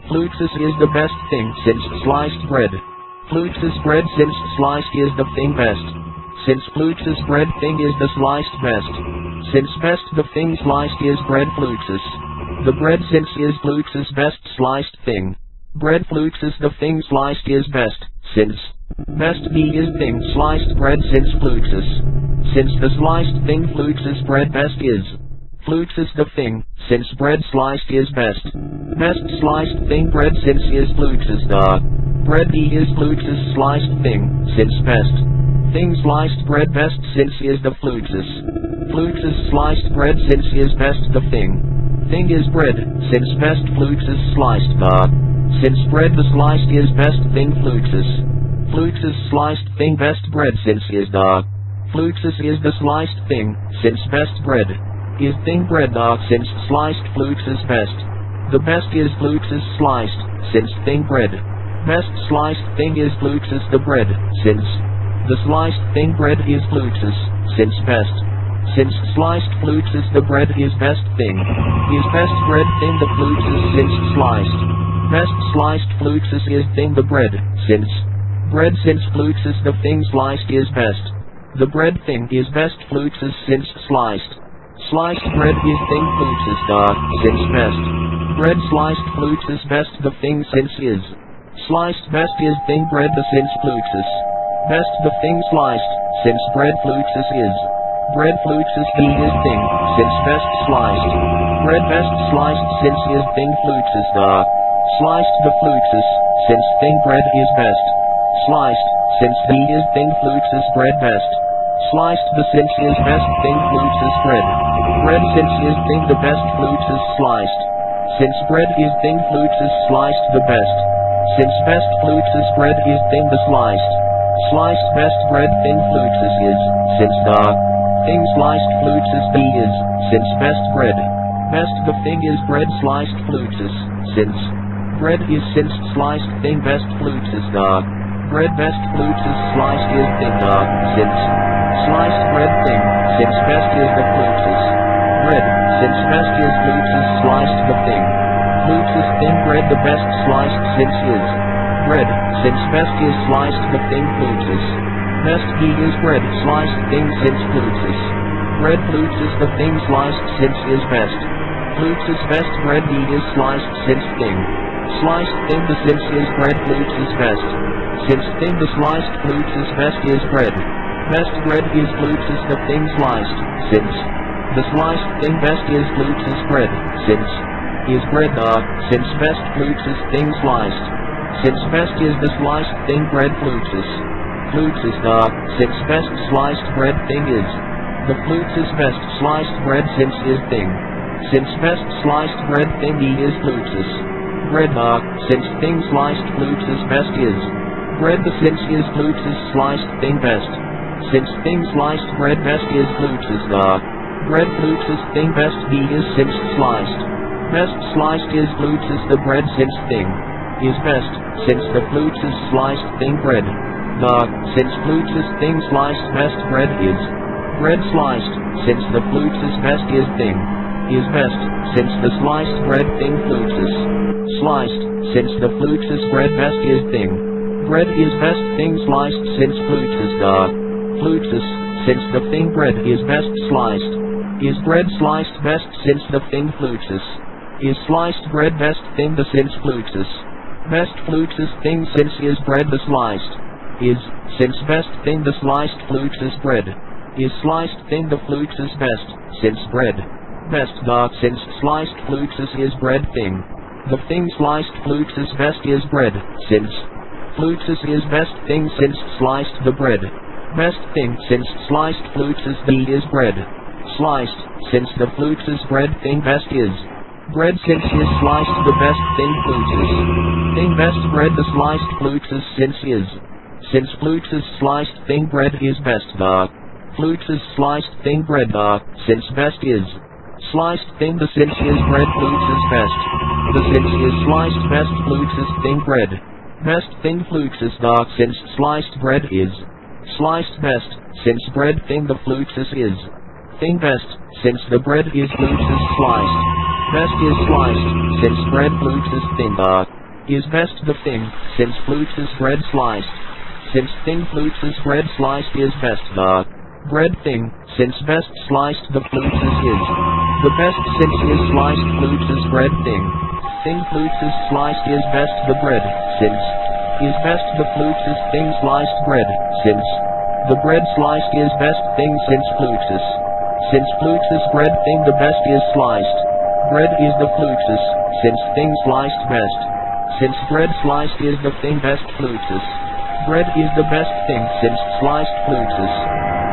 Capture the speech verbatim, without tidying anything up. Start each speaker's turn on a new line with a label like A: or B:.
A: Fluxus is the best thing since sliced bread. Fluxus bread since sliced is the thing best. Since Fluxus bread thing is the sliced best. Since best the thing sliced is bread Fluxus. The bread since is Fluxus best sliced thing. Bread Fluxus the thing sliced is best. Since best be is thing sliced bread since Fluxus. Since the sliced thing Fluxus bread best is. Fluxus the thing, since bread sliced is best. Best sliced thing bread since is Fluxus the. Bread be is Fluxus sliced thing, since best. Thing sliced bread best since is the Fluxus. Fluxus sliced bread since is best the thing. Thing is bread, since best Fluxus sliced the. Since bread the sliced is best thing Fluxus. Fluxus sliced thing best bread since is the. Fluxus is the sliced thing, since best bread. Is thing bread the since sliced Fluxus best. The best is Fluxus sliced, since thing bread. Best sliced thing is Fluxus the bread, since the sliced thing bread is Fluxus, since best. Since sliced Fluxus the bread is best thing. Is best bread thing the Fluxus since sliced. Best sliced Fluxus is thing the bread, since bread since Fluxus the thing sliced is best. The bread thing is best Fluxus since sliced. Sliced bread is thing Fluxus the, since best. Bread sliced Fluxus best the thing since is. Sliced best is thing bread the since Fluxus. Best the thing sliced, since bread Fluxus is. Bread Fluxus be is thing, since best sliced. Bread best sliced since is thing Fluxus the. Sliced the Fluxus, since thing bread is best. Sliced, since the is thing Fluxus bread best. Sliced the since is best thing Fluxus bread. Bread since is thing the best Fluxus sliced. Since bread is thing Fluxus sliced the best. Since best Fluxus bread is thing the sliced. Sliced best bread thing Fluxus is, since the thing sliced Fluxus be is, since best bread. Best the thing is bread sliced Fluxus, since bread is since sliced thing best Fluxus the. Bread best Fluxus sliced is thing the, since sliced bread thing, since best is the Fluxus. Bread, since best is Fluxus sliced the thing. Fluxus thing bread the best sliced since is. Bread, since best is sliced the thing Fluxus. Best be is bread sliced thing since Fluxus. Bread Fluxus the thing sliced since is best. Fluxus best bread be is sliced since thing. Sliced thing the since is bread Fluxus best. Since thing the sliced Fluxus best is bread. Best bread is Fluxus the thing sliced, since the sliced thing best is Fluxus bread, since is bread the, since best Fluxus thing sliced. Since best is the sliced thing bread Fluxus. Fluxus the, since best sliced bread thing is. The Fluxus best sliced bread since is thing. Since best sliced bread thing is Fluxus. Bread the, since thing sliced Fluxus best is. Bread the since is Fluxus sliced thing best. Since thing sliced bread best is Fluxus the. Bread Fluxus thing best be is since sliced. Best sliced is Fluxus the bread since thing. Is best, since the Fluxus sliced thing bread. The, since Fluxus thing sliced best bread is. Bread sliced, since the Fluxus best is thing. Is best, since the sliced bread thing Fluxus. Sliced, since the Fluxus bread best is thing. Bread is best thing sliced since Fluxus the. Fluxus, since the thing bread is best sliced. Is bread sliced best since the thing Fluxus. Is sliced bread best thing the since Fluxus. Best Fluxus thing since is bread the sliced. Is, since best thing the sliced Fluxus bread. Is sliced thing the Fluxus best, since bread. Best the since sliced Fluxus is bread thing. The thing sliced Fluxus best is bread, since Fluxus is best thing since sliced the bread. Best thing since sliced Fluxus the is bread. Sliced, since the Fluxus bread thing best is. Bread since is sliced the best thing Fluxus. Thing best bread the sliced Fluxus since is. Since Fluxus sliced thing bread is best the. Fluxus sliced thing bread the, since best is. Sliced thing the since is bread Fluxus best. The since is sliced best Fluxus thing bread. Best thing Fluxus the since sliced bread is. Sliced best, since bread thing the Fluxus is. Thing best, since the bread is Fluxus sliced. Best is sliced, since bread Fluxus thing the. is best the thing, since Plutus bread sliced. Since thing Plutus bread sliced is best the bread thing, since best sliced the Plutus is the best since is sliced Plutus bread thing. Thing Plutus sliced is best the bread, since is best the Plutus thing sliced bread, since the bread sliced is best thing since Plutus. Since Plutus bread thing the best is sliced. Bread is the Plutus, since thing sliced best. Since bread sliced is the thing best Plutus. Bread is the best thing since sliced Plutus.